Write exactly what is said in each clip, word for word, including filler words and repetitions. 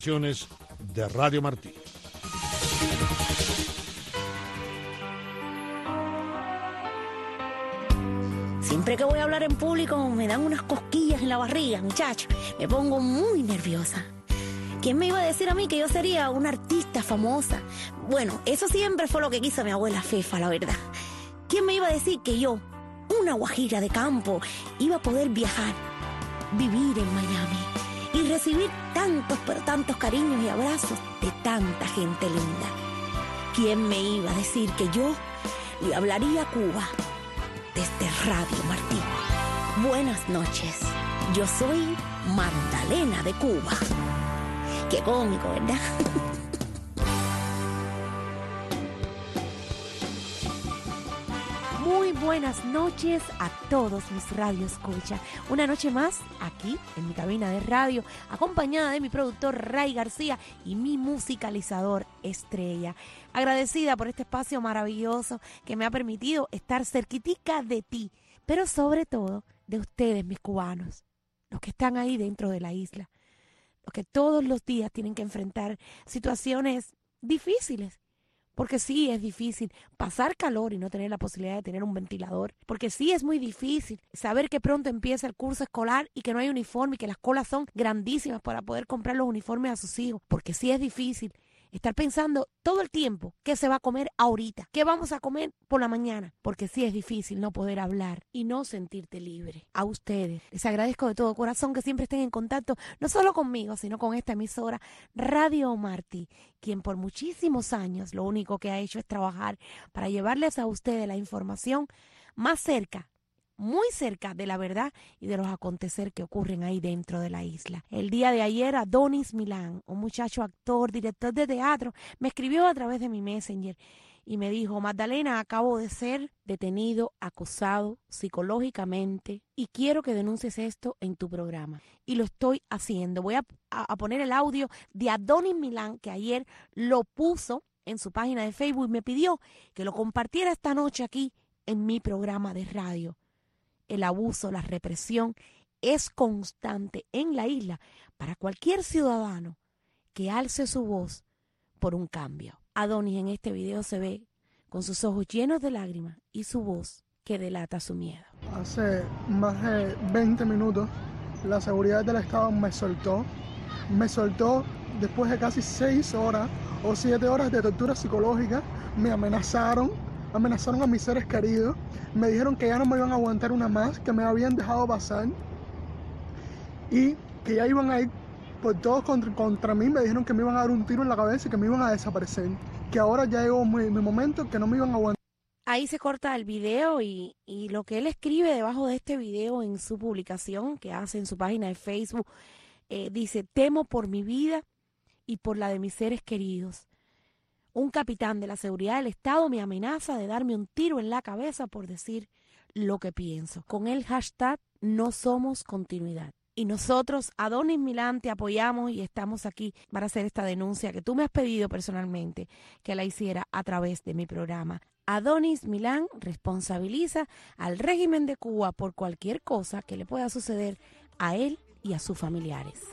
De Radio Martí. Siempre que voy a hablar en público me dan unas cosquillas en la barriga, muchacho. Me pongo muy nerviosa. ¿Quién me iba a decir a mí que yo sería una artista famosa? Bueno, eso siempre fue lo que quiso mi abuela Fefa, la verdad. ¿Quién me iba a decir que yo, una guajira de campo, iba a poder viajar, vivir en Miami y recibir tantos, pero tantos cariños y abrazos de tanta gente linda? ¿Quién me iba a decir que yo le hablaría a Cuba desde Radio Martí? Buenas noches, yo soy Magdalena de Cuba. Qué cómico, ¿verdad? Muy buenas noches a todos mis radioescuchas. Una noche más aquí en mi cabina de radio, acompañada de mi productor Ray García y mi musicalizador Estrella. Agradecida por este espacio maravilloso que me ha permitido estar cerquitica de ti, pero sobre todo de ustedes, mis cubanos, los que están ahí dentro de la isla, los que todos los días tienen que enfrentar situaciones difíciles. Porque sí es difícil pasar calor y no tener la posibilidad de tener un ventilador. Porque sí es muy difícil saber que pronto empieza el curso escolar y que no hay uniforme y que las colas son grandísimas para poder comprar los uniformes a sus hijos. Porque sí es difícil estar pensando todo el tiempo qué se va a comer ahorita, qué vamos a comer por la mañana. Porque sí es difícil no poder hablar y no sentirte libre. A ustedes les agradezco de todo corazón que siempre estén en contacto, no solo conmigo, sino con esta emisora Radio Martí, quien por muchísimos años lo único que ha hecho es trabajar para llevarles a ustedes la información más cerca, muy cerca de la verdad y de los aconteceres que ocurren ahí dentro de la isla. El día de ayer, Adonis Milán, un muchacho actor, director de teatro, me escribió a través de mi Messenger y me dijo: Magdalena, acabo de ser detenido, acosado psicológicamente y quiero que denuncies esto en tu programa. Y lo estoy haciendo. Voy a, a, a poner el audio de Adonis Milán, que ayer lo puso en su página de Facebook y me pidió que lo compartiera esta noche aquí en mi programa de radio. El abuso, la represión es constante en la isla para cualquier ciudadano que alce su voz por un cambio. Adonis en este video se ve con sus ojos llenos de lágrimas y su voz que delata su miedo. Hace más de veinte minutos la seguridad del Estado me soltó. Me soltó después de casi seis horas o siete horas de tortura psicológica. Me amenazaron. Amenazaron a mis seres queridos, me dijeron que ya no me iban a aguantar una más, que me habían dejado pasar y que ya iban a ir por todos contra, contra mí. Me dijeron que me iban a dar un tiro en la cabeza y que me iban a desaparecer, que ahora ya llegó mi, mi momento, que no me iban a aguantar. Ahí se corta el video y, y lo que él escribe debajo de este video en su publicación que hace en su página de Facebook, eh, dice: temo por mi vida y por la de mis seres queridos. Un capitán de la seguridad del Estado me amenaza de darme un tiro en la cabeza por decir lo que pienso. Con el hashtag No Somos Continuidad. Y nosotros, Adonis Milán, te apoyamos y estamos aquí para hacer esta denuncia que tú me has pedido personalmente que la hiciera a través de mi programa. Adonis Milán responsabiliza al régimen de Cuba por cualquier cosa que le pueda suceder a él y a sus familiares.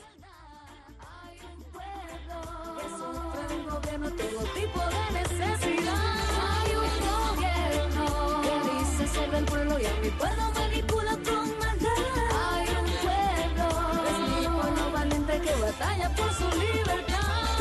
Todo tipo de necesidad. Hay un gobierno que dice ser del pueblo y a mi pueblo manipula con maldad. Hay un pueblo, es mi pueblo valiente que batalla por su libertad.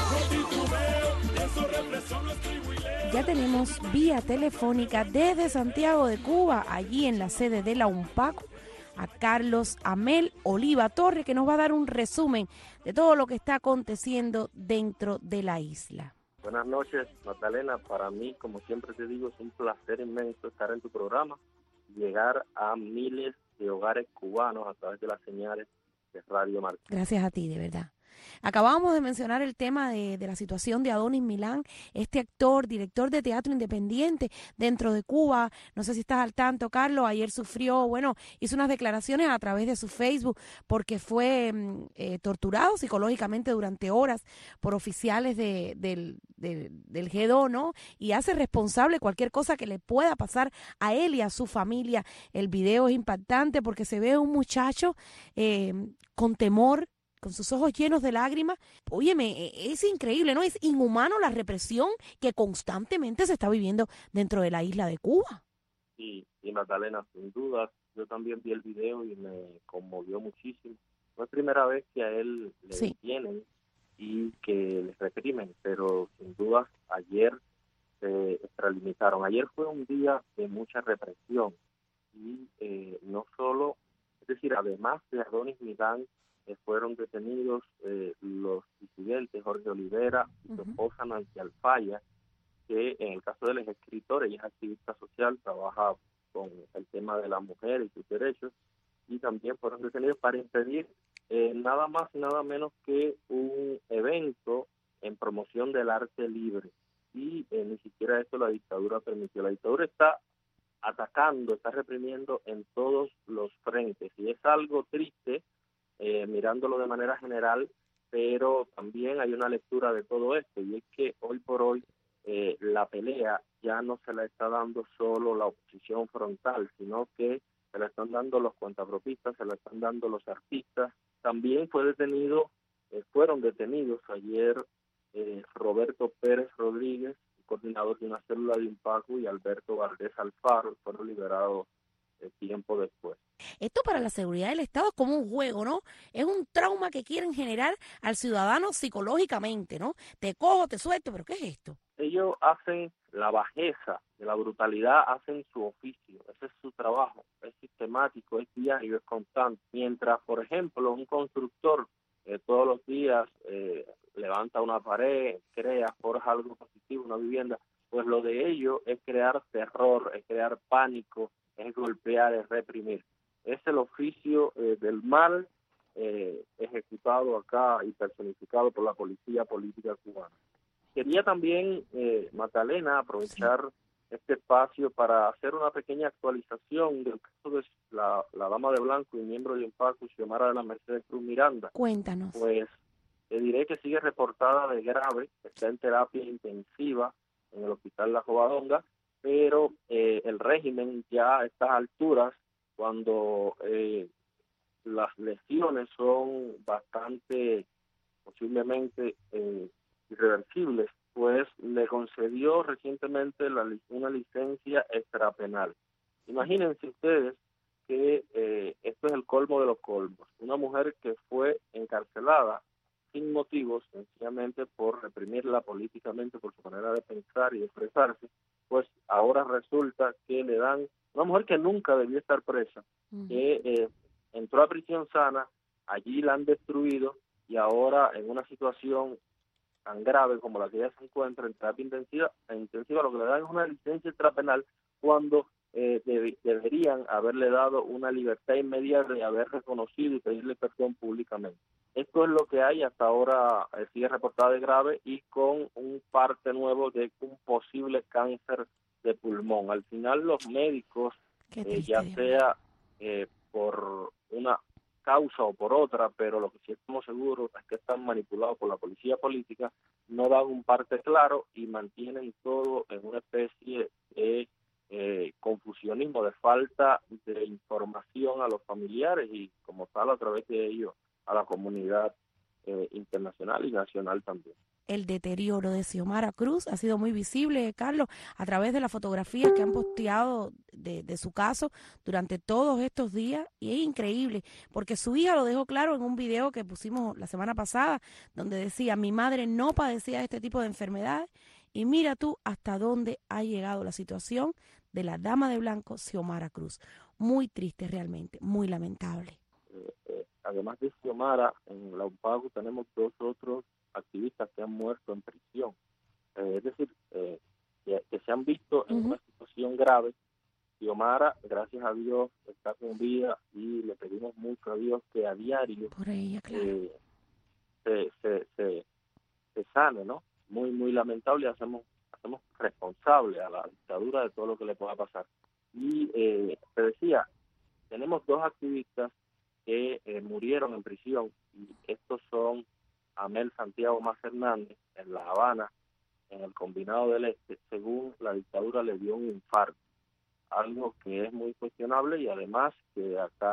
Ya tenemos vía telefónica desde Santiago de Cuba, allí en la sede de la UNPACU, a Carlos Amel Oliva Torre, que nos va a dar un resumen de todo lo que está aconteciendo dentro de la isla. Buenas noches, Magdalena. Para mí, como siempre te digo, es un placer inmenso estar en tu programa, llegar a miles de hogares cubanos a través de las señales de Radio Martí. Gracias a ti, de verdad. Acabamos de mencionar el tema de, de la situación de Adonis Milán, este actor, director de teatro independiente dentro de Cuba. No sé si estás al tanto, Carlos. Ayer sufrió, bueno, hizo unas declaraciones a través de su Facebook porque fue eh, torturado psicológicamente durante horas por oficiales de, del, de, del G dos, ¿no? Y hace responsable cualquier cosa que le pueda pasar a él y a su familia. El video es impactante porque se ve un muchacho eh, con temor, con sus ojos llenos de lágrimas. Óyeme, es increíble, ¿no? Es inhumano la represión que constantemente se está viviendo dentro de la isla de Cuba. Y, y Magdalena, sin duda, yo también vi el video y me conmovió muchísimo. No es primera vez que a él le Sí. detienen y que le reprimen, pero sin duda ayer se extralimitaron. Ayer fue un día de mucha represión y eh, no solo, es decir, además de Adonis Milán, eh, fueron detenidos eh, los disidentes Jorge Olivera y su Ujú. esposa Nancy Alfaya, que en el caso de los escritores, ella es activista social, trabaja con el tema de la mujer y sus derechos, y también fueron detenidos para impedir eh, nada más y nada menos que un evento en promoción del arte libre. Y eh, ni siquiera esto la dictadura permitió. La dictadura está atacando, está reprimiendo en todos los frentes, y es algo triste eh, mirándolo de manera general, pero también hay una lectura de todo esto, y es que hoy por hoy eh, la pelea ya no se la está dando solo la oposición frontal, sino que se la están dando los cuentapropistas, se la están dando los artistas. También fue detenido, eh, fueron detenidos ayer eh, Roberto Pérez Rodríguez, coordinador de una célula de Impacu, y Alberto Valdés Alfaro, fueron liberados eh, tiempo después. Esto para la seguridad del Estado es como un juego, ¿no? Es un trauma que quieren generar al ciudadano psicológicamente, ¿no? Te cojo, te suelto, pero ¿qué es esto? Ellos hacen la bajeza de la brutalidad, hacen su oficio, ese es su trabajo, es sistemático, es diario, es constante. Mientras, por ejemplo, un constructor eh, todos los días eh, levanta una pared, crea, forja algo positivo, una vivienda, pues lo de ellos es crear terror, es crear pánico, es golpear, es reprimir. Es el oficio eh, del mal eh, ejecutado acá y personificado por la policía política cubana. Quería también, eh, Magdalena, aprovechar sí. este espacio para hacer una pequeña actualización del caso de la, la dama de blanco y miembro de Impacu, Xiomara de la Mercedes Cruz Miranda. Cuéntanos. Pues te diré que sigue reportada de grave, está en terapia intensiva en el hospital La Covadonga, pero eh, el régimen ya a estas alturas, cuando eh, las lesiones son bastante, posiblemente, eh, irreversibles, pues le concedió recientemente la, una licencia extrapenal. Imagínense ustedes que eh, esto es el colmo de los colmos. Una mujer que fue encarcelada sin motivos, sencillamente por reprimirla políticamente por su manera de pensar y de expresarse, pues ahora resulta que le dan, una mujer que nunca debió estar presa, uh-huh. que eh, entró a prisión sana, allí la han destruido, y ahora en una situación tan grave como la que ella se encuentra en terapia intensiva, en intensiva lo que le dan es una licencia extrapenal, cuando eh, deb- deberían haberle dado una libertad inmediata y haber reconocido y pedirle perdón públicamente. Esto es lo que hay hasta ahora, eh, sigue reportada de grave y con un parte nuevo de un posible cáncer de pulmón. Al final los médicos, eh, ya sea eh, por una causa o por otra, pero lo que sí estamos seguros es que están manipulados por la policía política, no dan un parte claro y mantienen todo en una especie de eh, confusionismo, de falta de información a los familiares y como tal a través de ellos a la comunidad eh, internacional y nacional también. El deterioro de Xiomara Cruz ha sido muy visible, Carlos, a través de las fotografías que han posteado de, de su caso durante todos estos días, y es increíble, porque su hija lo dejó claro en un video que pusimos la semana pasada, donde decía: mi madre no padecía de este tipo de enfermedades, y mira tú hasta dónde ha llegado la situación de la dama de blanco Xiomara Cruz. Muy triste realmente, muy lamentable. Eh, eh, además de Xiomara, en la Impacu tenemos dos otros activistas que han muerto en prisión, eh, es decir, eh, que, que se han visto en uh-huh. una situación grave. Xiomara, gracias a Dios, está con vida y le pedimos mucho a Dios que a diario Por ella, claro. eh, se, se, se, se sane, ¿no? Muy, muy lamentable, hacemos hacemos responsable a la dictadura de todo lo que le pueda pasar. Y eh, te decía, tenemos dos activistas que eh, murieron en prisión, y estos son Amel Santiago Más Hernández en La Habana, en el Combinado del Este, según la dictadura le dio un infarto, algo que es muy cuestionable, y además que acá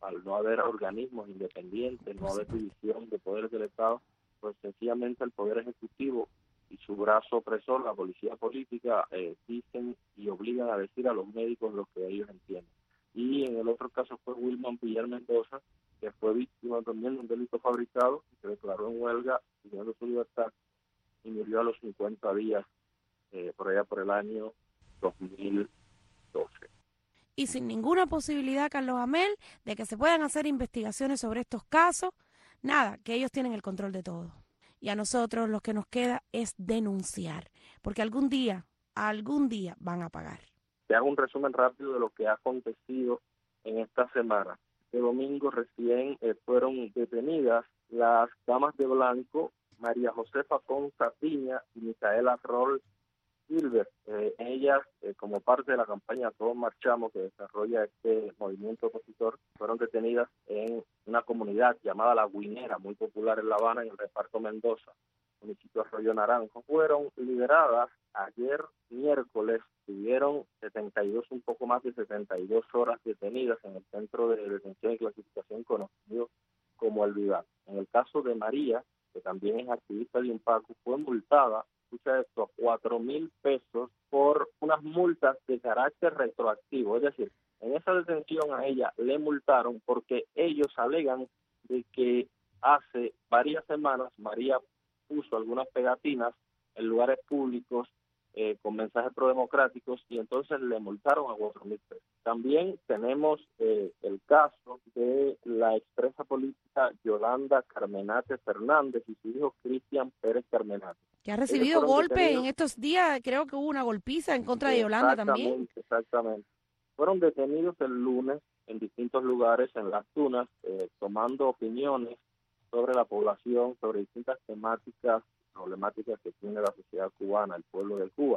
al no haber organismos independientes, no haber división de poderes del Estado, pues sencillamente el Poder Ejecutivo y su brazo opresor, la policía política, eh, dicen y obligan a decir a los médicos lo que ellos entienden. Y en el otro caso fue Wilman Villar Mendoza, que fue víctima también de un delito fabricado, y se declaró en huelga pidiendo su libertad y murió a los cincuenta días, eh, por allá por el año dos mil doce. Y sin ninguna posibilidad, Carlos Amel, de que se puedan hacer investigaciones sobre estos casos, nada, que ellos tienen el control de todo. Y a nosotros lo que nos queda es denunciar, porque algún día, algún día van a pagar. Te hago un resumen rápido de lo que ha acontecido en esta semana. Este domingo recién eh, fueron detenidas las damas de blanco, María Josefa Ponza Piña y Micaela Rol Silver. Eh, ellas, eh, como parte de la campaña Todos Marchamos, que desarrolla este movimiento opositor, fueron detenidas en una comunidad llamada La Guinera, muy popular en La Habana, en el reparto Mendoza, municipio de Arroyo Naranjo. Fueron liberadas ayer miércoles, tuvieron setenta y dos, un poco más de setenta y dos horas detenidas en el centro de detención y clasificación conocido como El Vivar. En el caso de María, que también es activista de Impaco, fue multada, escucha esto, a cuatro mil pesos por unas multas de carácter retroactivo. Es decir, en esa detención a ella le multaron porque ellos alegan de que hace varias semanas María puso algunas pegatinas en lugares públicos eh, con mensajes prodemocráticos y entonces le multaron a cuatro mil pesos. También tenemos eh, el caso de la expresa política Yolanda Carmenate Fernández y su hijo Cristian Pérez Carmenate. Que ha recibido golpes en estos días, creo que hubo una golpiza en contra de Yolanda también. Exactamente. Fueron detenidos el lunes en distintos lugares en Las Tunas, eh, tomando opiniones sobre la población, sobre distintas temáticas, problemáticas que tiene la sociedad cubana, el pueblo de Cuba.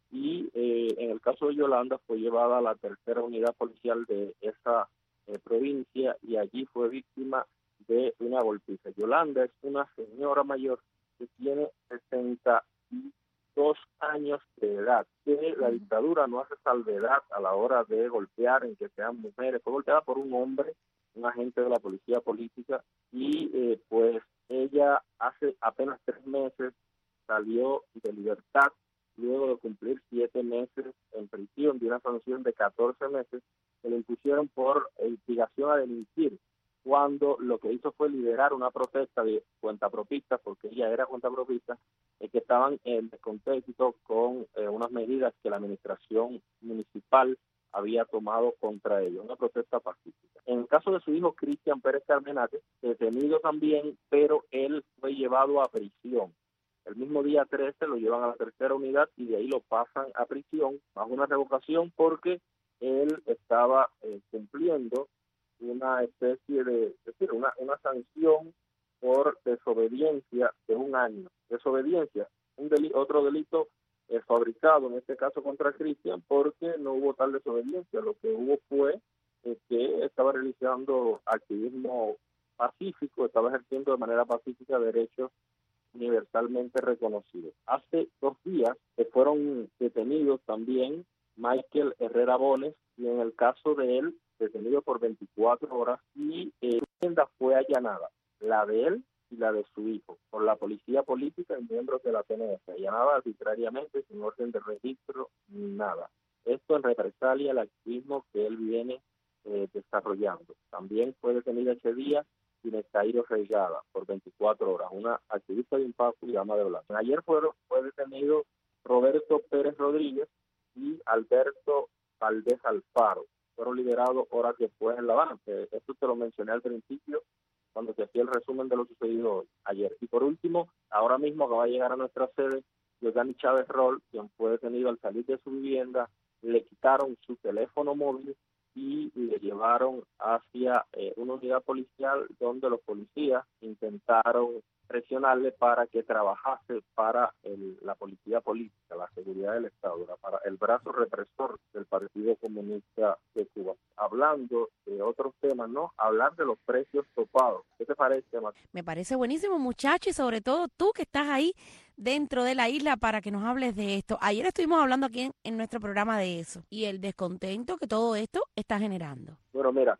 Y eh, en el caso de Yolanda fue llevada a la tercera unidad policial de esa eh, provincia y allí fue víctima de una golpiza. Yolanda es una señora mayor que tiene sesenta y dos años de edad, que la dictadura no hace salvedad a la hora de golpear en que sean mujeres. Fue golpeada por un hombre, un agente de la policía política, y eh, pues ella hace apenas tres meses salió de libertad luego de cumplir siete meses en prisión de una sanción de catorce meses que le impusieron por instigación a delinquir, cuando lo que hizo fue liderar una protesta de cuentapropistas, porque ella era cuentapropista, eh, que estaban en descontento con eh, unas medidas que la administración municipal había tomado contra ellos, una protesta pacífica. En el caso de su hijo Cristian Pérez Carmenate, detenido también, pero él fue llevado a prisión. El mismo día trece lo llevan a la tercera unidad y de ahí lo pasan a prisión bajo una revocación porque él estaba eh, cumpliendo una especie de, es decir, una, una sanción por desobediencia de un año. Desobediencia, un delito, otro delito eh, fabricado, en este caso contra Cristian, porque no hubo tal desobediencia. Lo que hubo fue eh, que estaba realizando activismo pacífico, estaba ejerciendo de manera pacífica derechos universalmente reconocidos. Hace dos días eh, fueron detenidos también Michael Herrera Bones, y en el caso de él, detenido por veinticuatro horas, y eh, su tienda fue allanada, la de él y la de su hijo, por la policía política y miembros de la P N S, allanada arbitrariamente, sin orden de registro, ni nada. Esto en represalia al activismo que él viene eh, desarrollando. También fue detenida ese día Cairo Reigada por veinticuatro horas, una activista de Impaco y dama de blanco. Ayer fueron, fue detenido Roberto Pérez Rodríguez y Alberto Valdés Alfaro. Fueron liberados horas después en La Habana. Esto te lo mencioné al principio cuando te hacía el resumen de lo sucedido hoy, ayer. Y por último, ahora mismo acaba de llegar a nuestra sede Giovanni Chávez Rol, quien fue detenido al salir de su vivienda. Le quitaron su teléfono móvil y le llevaron hacia eh, una unidad policial donde los policías intentaron presionarle para que trabajase para el, la policía política, la seguridad del Estado, para el brazo represor del Partido Comunista de Cuba. Hablando de otros temas, ¿no? Hablar de los precios topados. ¿Qué te parece, Martín? Me parece buenísimo, muchacho, y sobre todo tú que estás ahí dentro de la isla para que nos hables de esto. Ayer estuvimos hablando aquí en, en nuestro programa de eso y el descontento que todo esto está generando. Bueno, mira,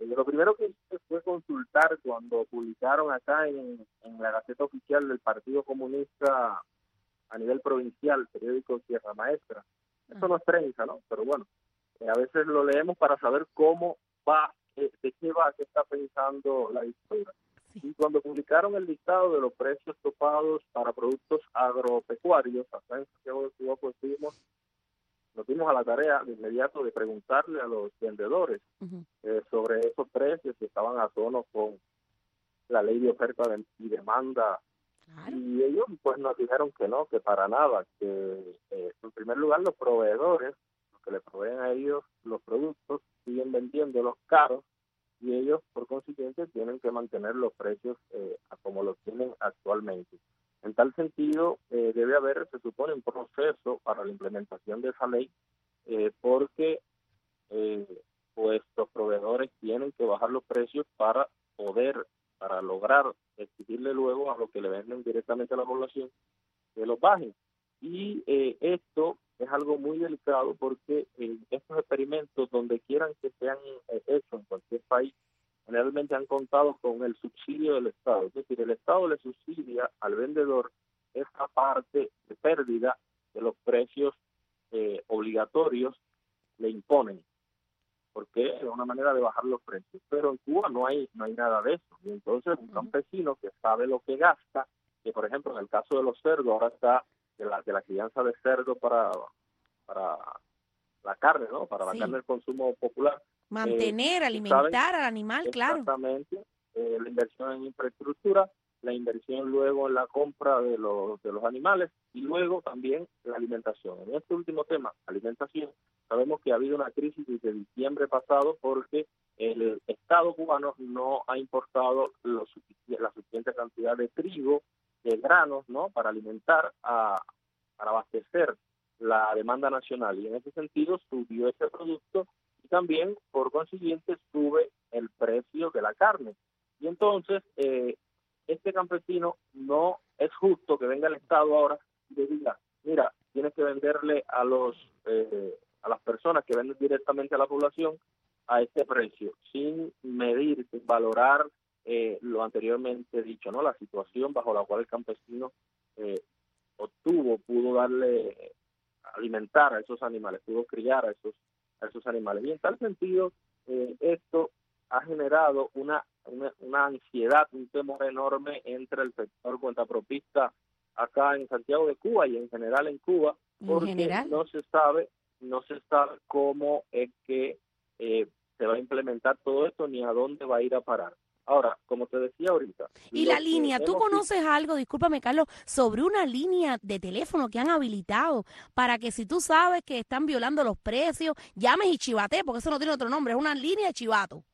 Eh, lo primero que hice fue consultar cuando publicaron acá en, en la Gaceta Oficial del Partido Comunista a nivel provincial, periódico Sierra Maestra. Eso no es prensa, ¿no? Pero bueno, eh, a veces lo leemos para saber cómo va, eh, de qué va, qué está pensando la dictadura. Sí. Y cuando publicaron el listado de los precios topados para productos agropecuarios, acá en Santiago de Cuba, pues fuimos, nos dimos a la tarea de inmediato de preguntarle a los vendedores Ujú. eh, sobre esos precios, si estaban a tono con la ley de oferta de- y demanda. Claro. Y ellos pues nos dijeron que no, que para nada, que eh, en primer lugar los proveedores, los que le proveen a ellos los productos, siguen vendiéndolos caros y ellos por consiguiente tienen que mantener los precios eh, a como los tienen actualmente. En tal sentido, eh, debe haber, se supone, un proceso para la implementación de esa ley, eh, porque eh, pues los proveedores tienen que bajar los precios para poder, para lograr exigirle luego a los que le venden directamente a la población que los bajen. Y eh, esto es algo muy delicado porque eh, estos experimentos, donde quieran que sean eh, hechos en cualquier país, generalmente han contado con el subsidio del Estado. Es decir, el Estado le subsidia al vendedor esa parte de pérdida de los precios eh, obligatorios, le imponen, porque es una manera de bajar los precios. Pero en Cuba no hay no hay nada de eso. Y entonces un campesino que sabe lo que gasta, que por ejemplo en el caso de los cerdos, ahora está de la, de la crianza de cerdo para, para la carne, ¿no? Para la Sí. carne del consumo popular. Mantener, Eh, alimentar ¿saben? al animal, claro. Exactamente, eh, la inversión en infraestructura, la inversión luego en la compra de los de los animales y luego también la alimentación. En este último tema, alimentación, sabemos que ha habido una crisis desde diciembre pasado porque el Estado cubano no ha importado lo sufici- la suficiente cantidad de trigo, de granos, ¿no? Para alimentar, a, para abastecer la demanda nacional, y en ese sentido subió ese producto y también por consiguiente sube el precio de la carne. Y entonces eh, este campesino, no es justo que venga el Estado ahora y le diga, mira, tienes que venderle a los eh, a las personas que venden directamente a la población a este precio, sin medir, sin valorar eh, lo anteriormente dicho, ¿no? La situación bajo la cual el campesino eh, obtuvo, pudo darle, alimentar a esos animales, pudo criar a esos, a esos animales. Y en tal sentido, eh, esto ha generado una, una, una ansiedad, un temor enorme entre el sector cuentapropista acá en Santiago de Cuba y en general en Cuba, En porque general. no se sabe, no se sabe cómo es que eh, se va a implementar todo esto ni a dónde va a ir a parar. Ahora, como te decía ahorita, Y lo la que línea, ¿tú hemos visto- conoces algo, discúlpame Carlos, sobre una línea de teléfono que han habilitado para que si tú sabes que están violando los precios, llames y chivate, porque eso no tiene otro nombre, es una línea de chivato?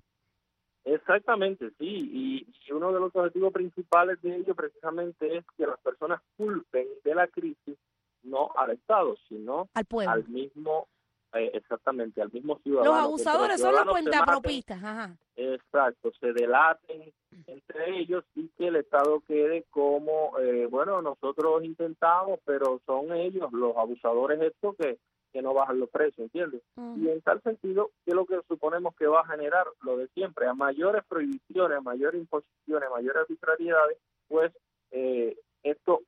Exactamente, sí, y, y uno de los objetivos principales de ello precisamente es que las personas culpen de la crisis no al Estado, sino Al pueblo. al mismo, eh, exactamente, al mismo Los ciudadano. Que entre abusadores son los ciudadanos se maten, cuentapropistas, ajá. exacto, se delaten entre ellos y que el Estado quede como, eh, bueno, nosotros intentamos, pero son ellos los abusadores estos que, que no bajan los precios, ¿entiendes? Ujú. Y en tal sentido, ¿qué es lo que suponemos que va a generar? Lo de siempre, a mayores prohibiciones, a mayores imposiciones, a mayores arbitrariedades, pues eh, esto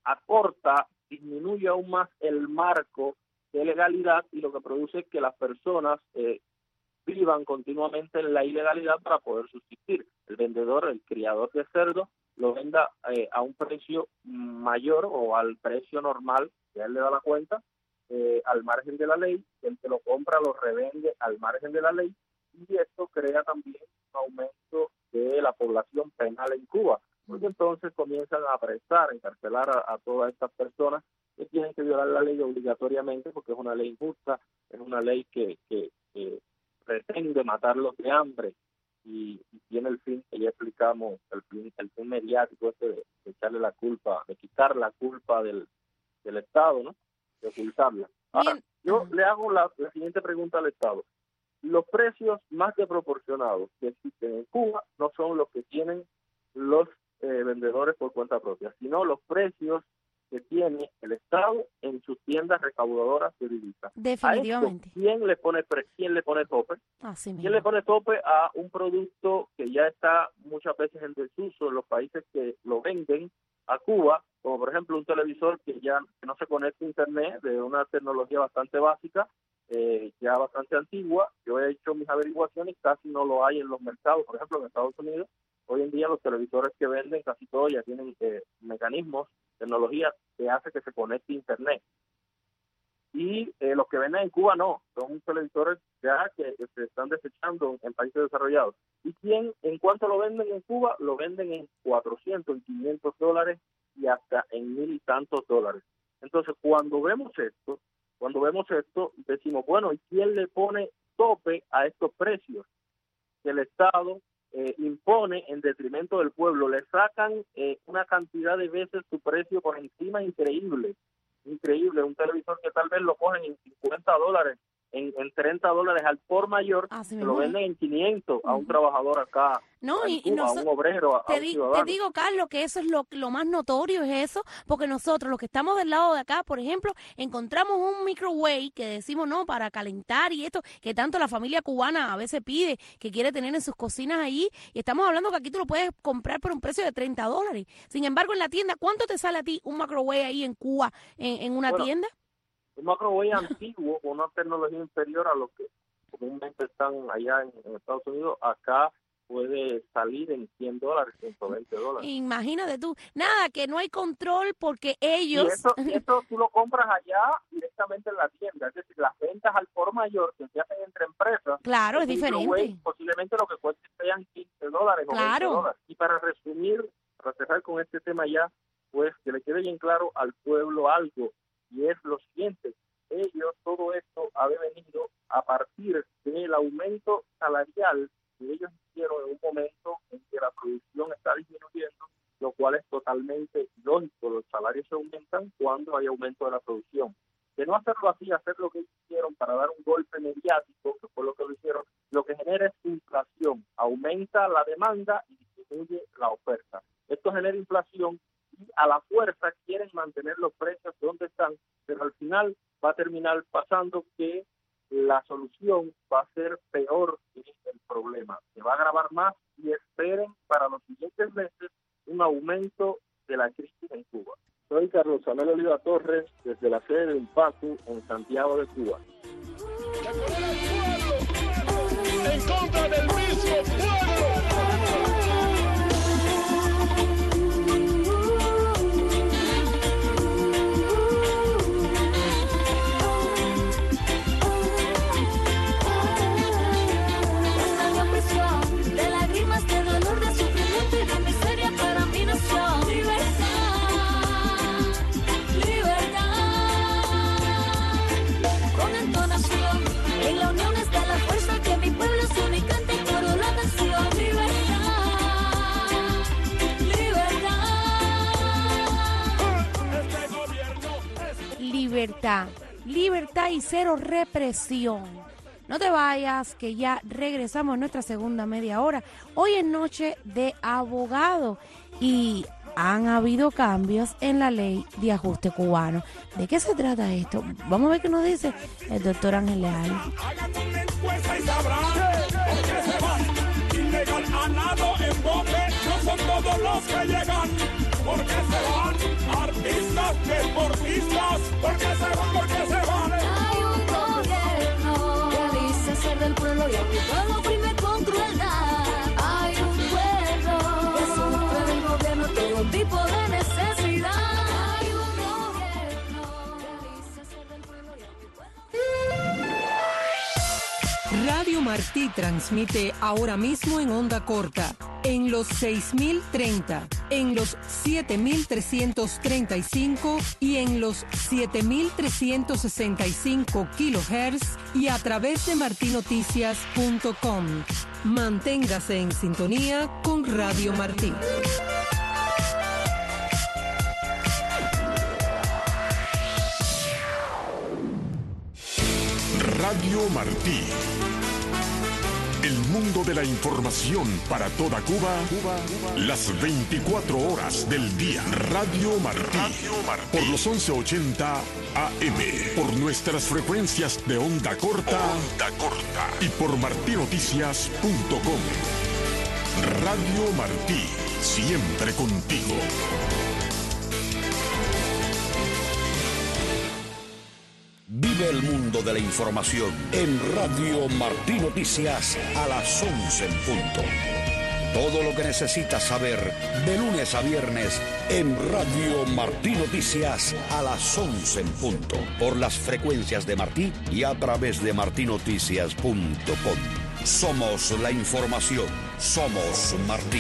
acorta, disminuye aún más el marco de legalidad y lo que produce es que las personas eh, vivan continuamente en la ilegalidad para poder subsistir. El vendedor, el criador de cerdo, lo venda eh, a un precio mayor o al precio normal que él le da la cuenta, eh, al margen de la ley. El que lo compra lo revende al margen de la ley, y esto crea también un aumento de la población penal en Cuba, porque entonces comienzan a apresar, a encarcelar a, a todas estas personas que tienen que violar la ley obligatoriamente porque es una ley injusta, es una ley que, que, que pretende matarlos de hambre y, y tiene el fin que ya explicamos, el fin, el fin mediático este de, de echarle la culpa, de quitar la culpa del, del Estado, ¿no? De ocultarla. Ahora, Bien. yo Ajá. le hago la, la siguiente pregunta al Estado. Los precios más desproporcionados que existen en Cuba no son los que tienen los eh, vendedores por cuenta propia, sino los precios que tiene el Estado en sus tiendas recaudadoras de divisas. Definitivamente. A esto, ¿quién le pone pre- quién le pone tope? Así ¿Quién le mismo. pone tope a un producto que ya está muchas veces en desuso en los países que lo venden a Cuba, como por ejemplo un televisor que ya que no se conecta a internet, de una tecnología bastante básica, eh, ya bastante antigua? Yo he hecho mis averiguaciones, casi no lo hay en los mercados. Por ejemplo, en Estados Unidos, hoy en día los televisores que venden casi todos ya tienen eh, mecanismos, tecnología que hace que se conecte a internet. Y eh, los que venden en Cuba no, son televisores ya que, que se están desechando en países desarrollados. ¿Y quién, en cuánto lo venden en Cuba? Lo venden en cuatrocientos, en quinientos dólares y hasta en mil y tantos dólares. Entonces, cuando vemos esto, cuando vemos esto, decimos, bueno, ¿y quién le pone tope a estos precios que el Estado eh, impone en detrimento del pueblo? Le sacan eh, una cantidad de veces su precio por encima increíble. Increíble, un televisor que tal vez lo cogen en cincuenta dólares, en, en treinta dólares al por mayor, Así se mismo lo es. venden en quinientos a un Ujú. trabajador acá, No, en y, y Cuba, a noso- un obrero, a, a te, un di- te ciudadano. digo, Carlos, que eso es lo, lo más notorio, es eso, porque nosotros, los que estamos del lado de acá, por ejemplo, encontramos un microwave que decimos, no, para calentar y esto, que tanto la familia cubana a veces pide, que quiere tener en sus cocinas allí, y estamos hablando que aquí tú lo puedes comprar por un precio de treinta dólares. Sin embargo, en la tienda, ¿cuánto te sale a ti un microwave ahí en Cuba, en, en una Bueno, tienda? un microwave antiguo con una tecnología inferior a lo que comúnmente están allá en, en Estados Unidos, acá puede salir en cien dólares, ciento veinte dólares. Imagínate tú, nada, que no hay control porque Y ellos... eso, eso tú lo compras allá directamente en la tienda, es decir, las ventas al por mayor que se hacen entre empresas, Claro, es ese microwave diferente. posiblemente lo que cueste sean quince dólares o veinte Claro. dólares. Y para resumir, para cerrar con este tema ya, pues que le quede bien claro al pueblo algo, y es lo siguiente: ellos, todo esto ha venido a partir del aumento salarial que ellos hicieron en un momento en que la producción está disminuyendo, lo cual es totalmente lógico. Los salarios se aumentan cuando hay aumento de la producción. De no hacerlo así, hacer lo que hicieron para dar un golpe mediático, que fue lo que lo hicieron, lo que genera es inflación, aumenta la demanda y disminuye la oferta. Esto genera inflación y a la fuerza quieren mantener los precios donde están, pero al final va a terminar pasando que la solución va a ser peor que el problema. Se va a agravar más y esperen para los siguientes meses un aumento de la crisis en Cuba. Soy Carlos Samuel Oliva Torres, desde la sede de UNPACU en Santiago de Cuba. En contra del mismo pueblo. Una opresión de lágrimas, de dolor, de sufrimiento y de miseria para mi nación. Libertad, libertad. Con entonación, en la unión está la fuerza que mi pueblo se une y canta en coro la canción. Libertad, libertad. Este gobierno es Libertad, libertad y cero represión. No te vayas, que ya regresamos a nuestra segunda media hora. Hoy es noche de abogado y han habido cambios en la ley de ajuste cubano. ¿De qué se trata esto? Vamos a ver qué nos dice el doctor Ángel Leal. hagan una encuesta y sabrán por qué se van. Ilegal a nado en bote, no son todos los que llegan. ¿Por qué se van? Artistas, deportistas, ¿por qué se van? ¿Por qué se van? Hay un gobierno que dice ser del pueblo y a mi pueblo oprime con crueldad. Hay un pueblo que sufre del gobierno todo tipo de necesidad. Hay un gobierno que dice ser del pueblo y a mi pueblo. Radio Martí transmite ahora mismo en onda corta, en los seis mil treinta, en los siete mil trescientos treinta y cinco y en los siete mil trescientos sesenta y cinco kilohertz y a través de martinoticias punto com. Manténgase en sintonía con Radio Martí. Radio Martí, El mundo de la información para toda Cuba, Cuba, Cuba. Las veinticuatro horas del día. Radio Martí. Radio Martí. Por los once ochenta A M. Por nuestras frecuencias de onda corta. Onda corta. Y por martí noticias punto com. Radio Martí. Siempre contigo. Vive el mundo de la información en Radio Martí Noticias a las once en punto. Todo lo que necesitas saber de lunes a viernes en Radio Martí Noticias a las once en punto. Por las frecuencias de Martí y a través de martí noticias punto com. Somos la información. Somos Martí.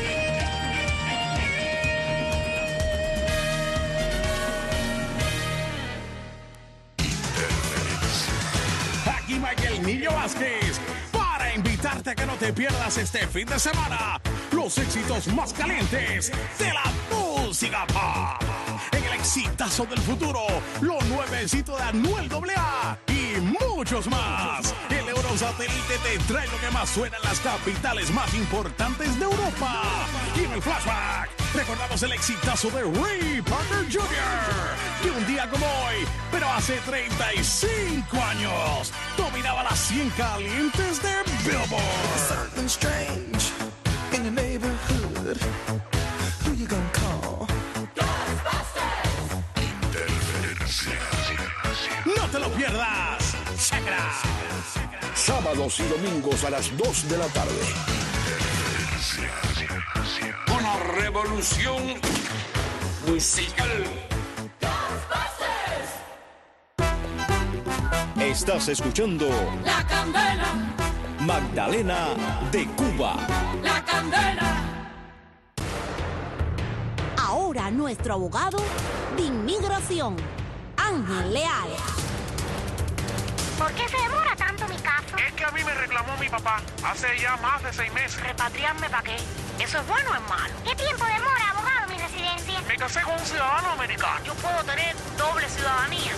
Michael Niño Vázquez para invitarte a que no te pierdas este fin de semana los éxitos más calientes de la música pop. En el exitazo del futuro, lo nuevecito de Anuel doble A y muchos más. El Eurosatélite te trae lo que más suena en las capitales más importantes de Europa. Y en el flashback recordamos el exitazo de Ray Parker junior que un día como hoy, pero hace treinta y cinco años, dominaba las cien calientes de Billboard. Something strange in your neighborhood. Who you gonna call? Ghostbusters. No te lo pierdas. Check it out. Sábados y domingos a las dos de la tarde. Una revolución musical. Estás escuchando La Candela, Magdalena de Cuba. La Candela. Ahora nuestro abogado de inmigración, Ángel Leal. ¿Por qué se demora tanto mi caso? Es que a mí me reclamó mi papá hace ya más de seis meses. ¿Repatriarme para qué? ¿Eso es bueno o es malo? ¿Qué tiempo demora, abogado, mi residencia? Me casé con un ciudadano americano. Yo puedo tener doble ciudadanía.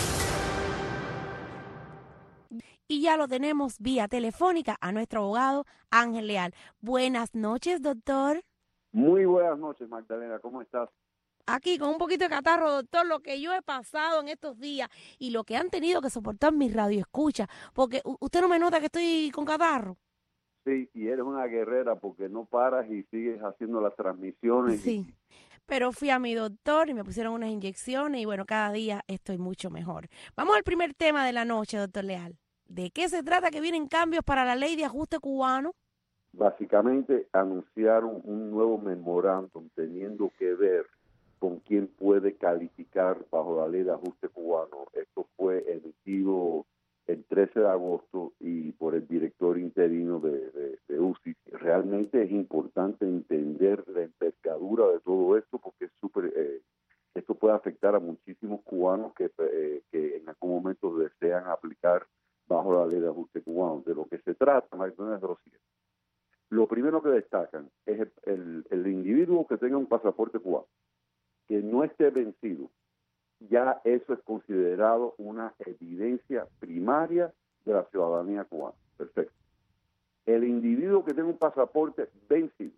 Y ya lo tenemos vía telefónica a nuestro abogado Ángel Leal. Buenas noches, doctor. Muy buenas noches, Magdalena. ¿Cómo estás? Aquí con un poquito de catarro, doctor, lo que yo he pasado en estos días y lo que han tenido que soportar mis radioescuchas, porque usted no me nota que estoy con catarro. Sí, y eres una guerrera porque no paras y sigues haciendo las transmisiones. Sí, y... pero fui a mi doctor y me pusieron unas inyecciones y bueno, cada día estoy mucho mejor. Vamos al primer tema de la noche, doctor Leal. ¿De qué se trata que vienen cambios para la ley de ajuste cubano? Básicamente anunciaron un nuevo memorándum teniendo que ver con quién puede calificar bajo la ley de ajuste cubano. Esto fue emitido el trece de agosto y por el director interino de, de, de U C I. Realmente es importante entender la envergadura de todo esto porque es súper... Eh, esto puede afectar a muchísimos cubanos que, eh, que en algún momento desean aplicar bajo la ley de ajuste cubano. De lo que se trata, Magdalena, es de lo siguiente. Lo primero que destacan es el, el, el individuo que tenga un pasaporte cubano, que no esté vencido, ya eso es considerado una evidencia primaria de la ciudadanía cubana. Perfecto. El individuo que tenga un pasaporte vencido,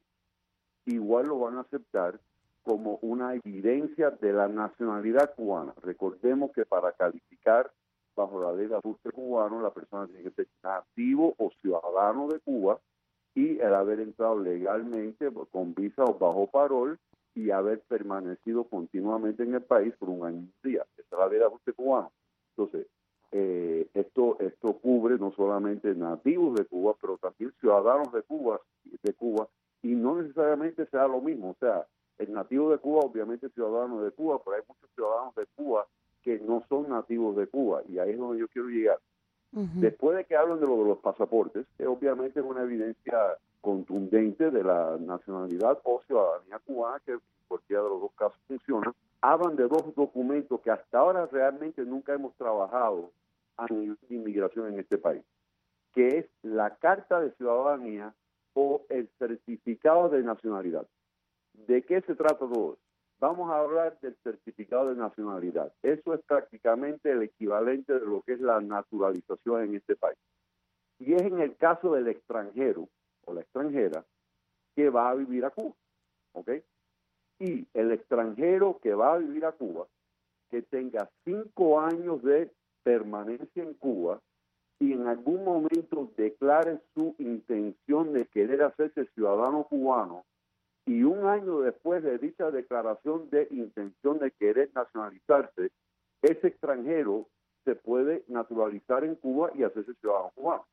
igual lo van a aceptar como una evidencia de la nacionalidad cubana. Recordemos que para calificar bajo la ley de ajuste cubano, la persona tiene que ser nativo o ciudadano de Cuba y el haber entrado legalmente con visa o bajo parol y haber permanecido continuamente en el país por un año y un día. Esa es la ley de ajuste cubano. Entonces, eh, esto esto cubre no solamente nativos de Cuba, pero también ciudadanos de Cuba, de Cuba, y no necesariamente sea lo mismo. O sea, el nativo de Cuba, obviamente ciudadano de Cuba, pero hay muchos ciudadanos de Cuba que no son nativos de Cuba, y ahí es donde yo quiero llegar. Uh-huh. Después de que hablan de lo de los pasaportes, que obviamente es una evidencia contundente de la nacionalidad o ciudadanía cubana, que en cualquiera de los dos casos funciona, hablan de dos documentos que hasta ahora realmente nunca hemos trabajado a nivel de inmigración en este país, que es la Carta de Ciudadanía o el Certificado de Nacionalidad. ¿De qué se trata todo eso? Vamos a hablar del certificado de nacionalidad. Eso es prácticamente el equivalente de lo que es la naturalización en este país. Y es en el caso del extranjero o la extranjera que va a vivir a Cuba, ¿ok? Y el extranjero que va a vivir a Cuba, que tenga cinco años de permanencia en Cuba y en algún momento declare su intención de querer hacerse ciudadano cubano, y un año después de dicha declaración de intención de querer nacionalizarse, ese extranjero se puede naturalizar en Cuba y hacerse ciudadano cubano.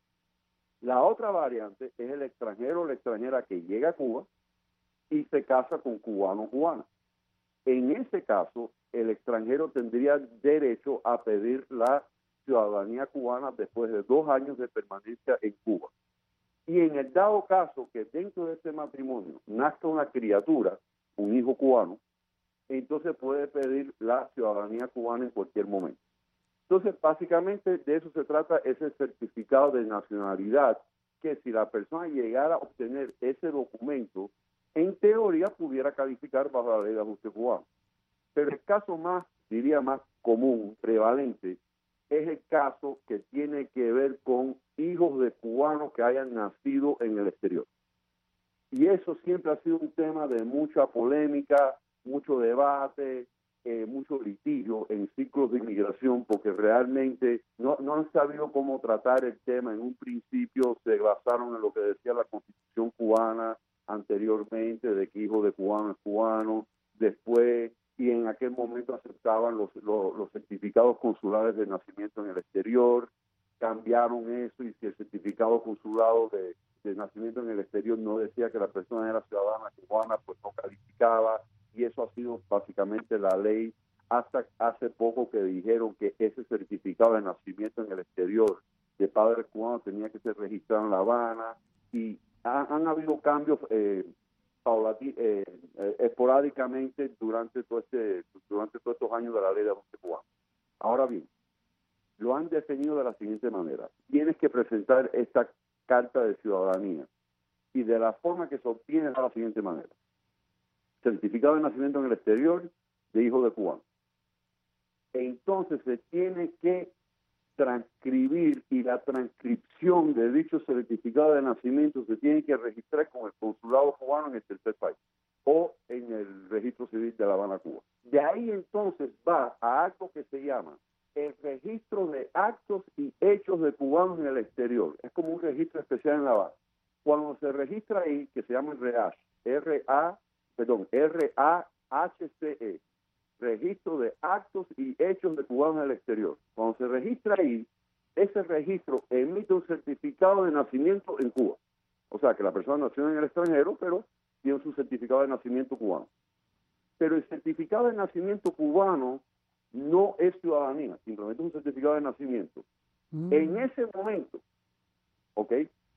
La otra variante es el extranjero o la extranjera que llega a Cuba y se casa con cubano o cubana. En ese caso, el extranjero tendría derecho a pedir la ciudadanía cubana después de dos años de permanencia en Cuba. Y en el dado caso que dentro de este matrimonio nazca una criatura, un hijo cubano, entonces puede pedir la ciudadanía cubana en cualquier momento. Entonces, básicamente de eso se trata ese certificado de nacionalidad, que si la persona llegara a obtener ese documento, en teoría pudiera calificar bajo la ley de ajuste cubano. Pero el caso más, diría más común, prevalente, es el caso que tiene que ver con hijos de cubanos que hayan nacido en el exterior. Y eso siempre ha sido un tema de mucha polémica, mucho debate, eh, mucho litigio en ciclos de inmigración, porque realmente no, no han sabido cómo tratar el tema. En un principio se basaron en lo que decía la Constitución cubana anteriormente, de que hijo de cubano es cubano, después, y en aquel momento aceptaban los, los, los certificados consulares de nacimiento en el exterior, cambiaron eso, y si el certificado consulado de, de nacimiento en el exterior no decía que la persona era ciudadana cubana, pues no calificaba, y eso ha sido básicamente la ley hasta hace poco, que dijeron que ese certificado de nacimiento en el exterior de padres cubanos tenía que ser registrado en La Habana, y han, han habido cambios eh, paulati, eh, eh, esporádicamente durante todo este durante todos estos años de la ley de ajuste cubano. Ahora bien, lo han definido de la siguiente manera: tienes que presentar esta carta de ciudadanía, y de la forma que se obtiene es de la siguiente manera: certificado de nacimiento en el exterior de hijo de cubano. Entonces se tiene que transcribir, y la transcripción de dicho certificado de nacimiento se tiene que registrar con el consulado cubano en el tercer país o en el registro civil de La Habana, Cuba. De ahí entonces va a algo que se llama el registro de actos y hechos de cubanos en el exterior. Es como un registro especial en La Habana. Cuando se registra ahí, que se llama R A H, R A, perdón, R A H C E, registro de actos y hechos de cubanos en el exterior. Cuando se registra ahí, ese registro emite un certificado de nacimiento en Cuba. O sea, que la persona nació en el extranjero, pero tiene su certificado de nacimiento cubano. Pero el certificado de nacimiento cubano no es ciudadanía, simplemente es un certificado de nacimiento. Mm. En ese momento, ¿ok?,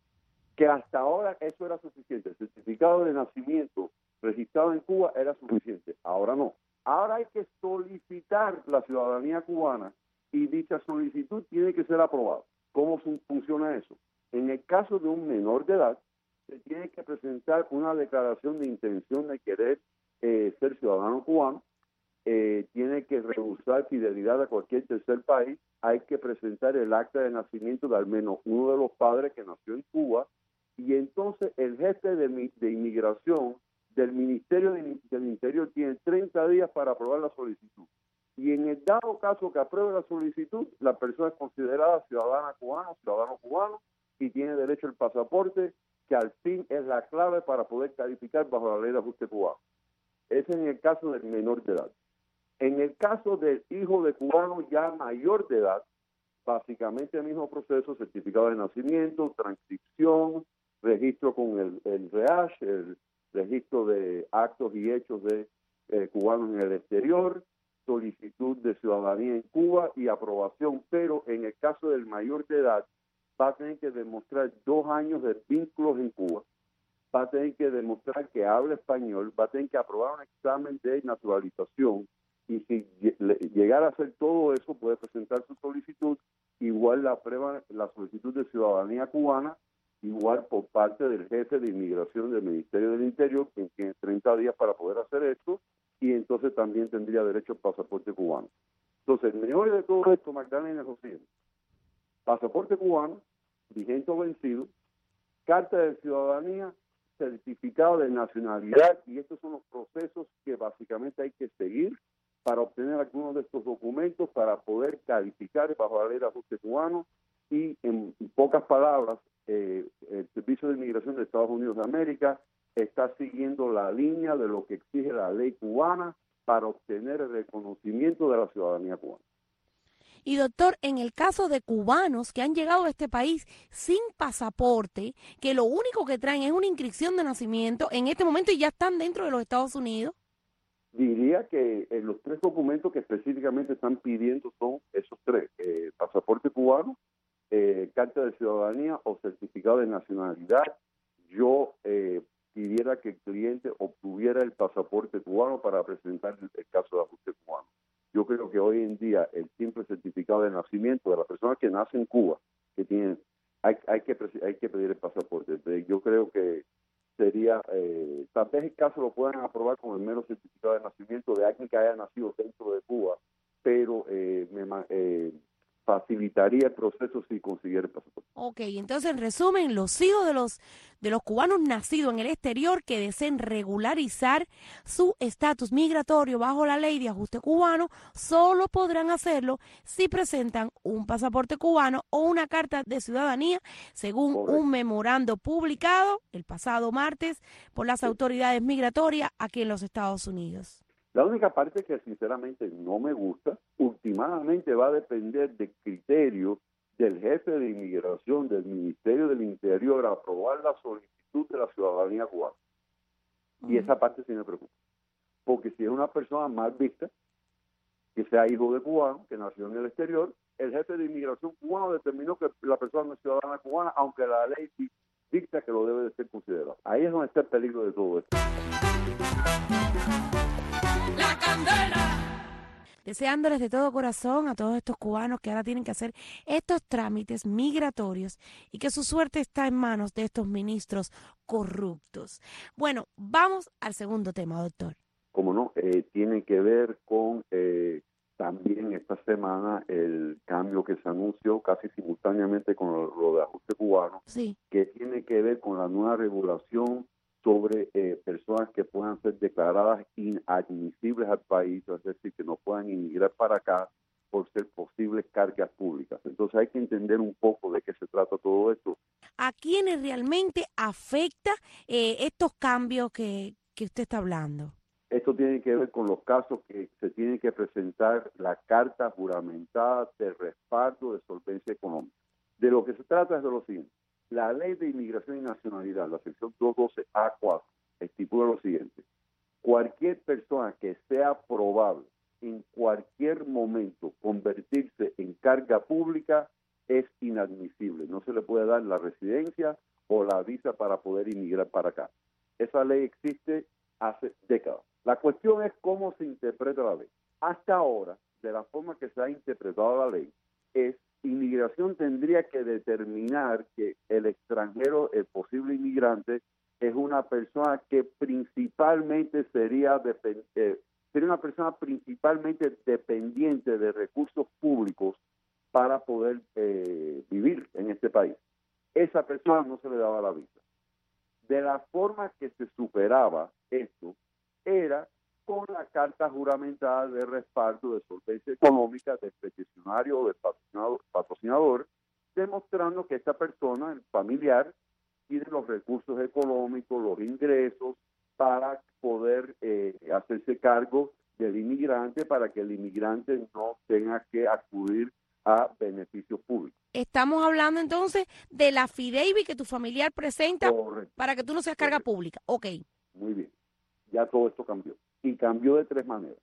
que hasta ahora eso era suficiente. El certificado de nacimiento registrado en Cuba era suficiente. Ahora no. Ahora hay que solicitar la ciudadanía cubana, y dicha solicitud tiene que ser aprobada. ¿Cómo funciona eso? En el caso de un menor de edad, se tiene que presentar una declaración de intención de querer eh, ser ciudadano cubano, eh, tiene que rehusar fidelidad a cualquier tercer país, hay que presentar el acta de nacimiento de al menos uno de los padres que nació en Cuba, y entonces el jefe de, de inmigración del Ministerio del Interior tiene treinta días para aprobar la solicitud. Y en el dado caso que apruebe la solicitud, la persona es considerada ciudadana cubana, ciudadano cubano, y tiene derecho al pasaporte, que al fin es la clave para poder calificar bajo la ley de ajuste cubano. Ese es en el caso del menor de edad. En el caso del hijo de cubano ya mayor de edad, básicamente el mismo proceso: certificado de nacimiento, transcripción, registro con el, el R A H, el registro de actos y hechos de eh, cubanos en el exterior, solicitud de ciudadanía en Cuba y aprobación. Pero en el caso del mayor de edad, va a tener que demostrar dos años de vínculos en Cuba, va a tener que demostrar que habla español, va a tener que aprobar un examen de naturalización, y si llegara a hacer todo eso, puede presentar su solicitud. Igual la prueba, la solicitud de ciudadanía cubana, igual por parte del jefe de inmigración del Ministerio del Interior, quien tiene treinta días para poder hacer esto, y entonces también tendría derecho al pasaporte cubano. Entonces, el mejor de todo esto, Magdalena, es lo siguiente: pasaporte cubano, vigente o vencido, carta de ciudadanía, certificado de nacionalidad, y estos son los procesos que básicamente hay que seguir para obtener algunos de estos documentos para poder calificar bajo la ley de ajuste cubano. Y en pocas palabras, eh, el Servicio de Inmigración de Estados Unidos de América está siguiendo la línea de lo que exige la ley cubana para obtener el reconocimiento de la ciudadanía cubana. Y doctor, en el caso de cubanos que han llegado a este país sin pasaporte, que lo único que traen es una inscripción de nacimiento en este momento y ya están dentro de los Estados Unidos. Diría que eh, los tres documentos que específicamente están pidiendo son esos tres, eh, pasaporte cubano, eh, carta de ciudadanía o certificado de nacionalidad. Yo eh, pidiera que el cliente obtuviera el pasaporte cubano para presentar el, el caso de ajuste cubano. Yo creo que hoy en día el simple certificado de nacimiento de la persona que nace en Cuba, que tiene, hay, hay, que, hay que pedir el pasaporte. Entonces, yo creo que sería, eh, tal vez el caso lo puedan aprobar con el mero certificado de nacimiento de alguien que haya nacido dentro de Cuba, pero eh, me eh, facilitaría el proceso si consiguiera el pasaporte. Ok, entonces en resumen, los hijos de los de los cubanos nacidos en el exterior que deseen regularizar su estatus migratorio bajo la ley de ajuste cubano solo podrán hacerlo si presentan un pasaporte cubano o una carta de ciudadanía, según Correcto. un memorando publicado el pasado martes por las sí. autoridades migratorias aquí en los Estados Unidos. La única parte que sinceramente no me gusta, últimamente va a depender del criterio del jefe de inmigración del Ministerio del Interior a aprobar la solicitud de la ciudadanía cubana. Uh-huh. Y esa parte sí me preocupa. Porque si es una persona mal vista, que sea hijo de cubano, que nació en el exterior, el jefe de inmigración cubano determinó que la persona no es ciudadana cubana, aunque la ley dicta que lo debe de ser considerado. Ahí es donde está el peligro de todo esto. La candela. Deseándoles de todo corazón a todos estos cubanos que ahora tienen que hacer estos trámites migratorios y que su suerte está en manos de estos ministros corruptos. Bueno, vamos al segundo tema, doctor. Como no, eh, tiene que ver con eh, también esta semana el cambio que se anunció casi simultáneamente con lo, lo de ajuste cubano, sí. que tiene que ver con la nueva regulación sobre eh, personas que puedan ser declaradas inadmisibles al país, es decir, que no puedan inmigrar para acá por ser posibles cargas públicas. Entonces hay que entender un poco de qué se trata todo esto. ¿A quiénes realmente afecta eh, estos cambios que, que usted está hablando? Esto tiene que ver con los casos que se tiene que presentar la carta juramentada de respaldo de solvencia económica. De lo que se trata es de lo siguiente. La Ley de Inmigración y Nacionalidad, la sección doscientos doce A cuatro, estipula lo siguiente. Cualquier persona que sea probable en cualquier momento convertirse en carga pública es inadmisible. No se le puede dar la residencia o la visa para poder inmigrar para acá. Esa ley existe hace décadas. La cuestión es cómo se interpreta la ley. Hasta ahora, de la forma que se ha interpretado la ley, es inmigración tendría que determinar que el extranjero, el posible inmigrante, es una persona que principalmente sería, depend- eh, sería una persona principalmente dependiente de recursos públicos para poder eh, vivir en este país. Esa persona no se le daba la visa. De la forma que se superaba esto, era con la carta juramentada de respaldo de solvencia económica del peticionario o del patrocinador, patrocinador, demostrando que esta persona, el familiar, tiene los recursos económicos, los ingresos para poder eh, hacerse cargo del inmigrante, para que el inmigrante no tenga que acudir a beneficios públicos. Estamos hablando entonces de la affidavit que tu familiar presenta. Correcto. Para que tú no seas carga Correcto. pública. Ok. Muy bien. Ya todo esto cambió. Y cambió de tres maneras.